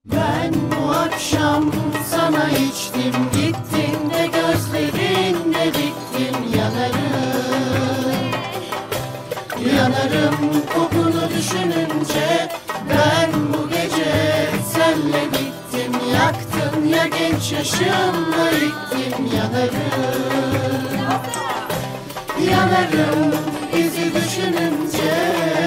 Ben bu akşam sana içtim, gittin de gözlerinde bittim. Yanarım, yanarım kokunu düşününce. Ben bu gece senle bittim, yaktın ya genç yaşımla yıktım. Yanarım, yanarım bizi düşününce.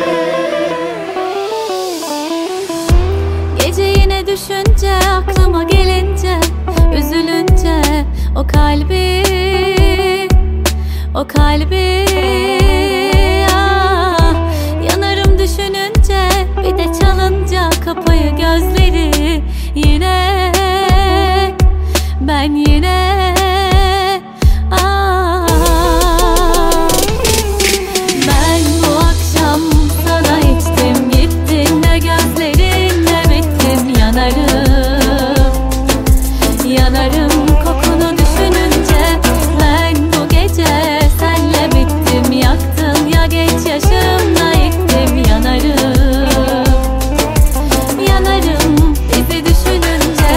Gece yine düşünce, aklıma gelince, üzülünce o kalbi, o kalbi, ah, yanarım düşününce, bir de çalınca kapıyı gözleri, yine ben yine, ah, ben bu akşam sana içtim, gittin de gözlerinle bittim. Yanarım, yanarım kokunu düşününce. Ben bu gece senle bittim, yaktın ya genç yaşımla yıktım. Yanarım, yanarım bizi düşününce.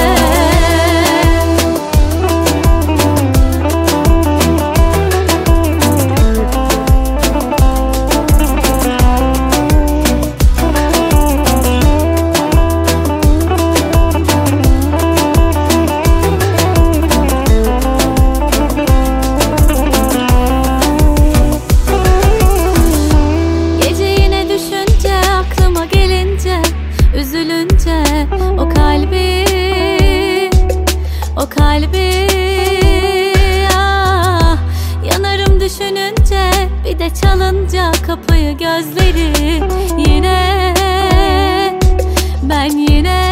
Gece yine düşünce, aklıma gelince, üzülünce o kalbi, o kalbi, ah, yanarım düşününce, bir de çalınca kapıyı gözleri, yine ben yine.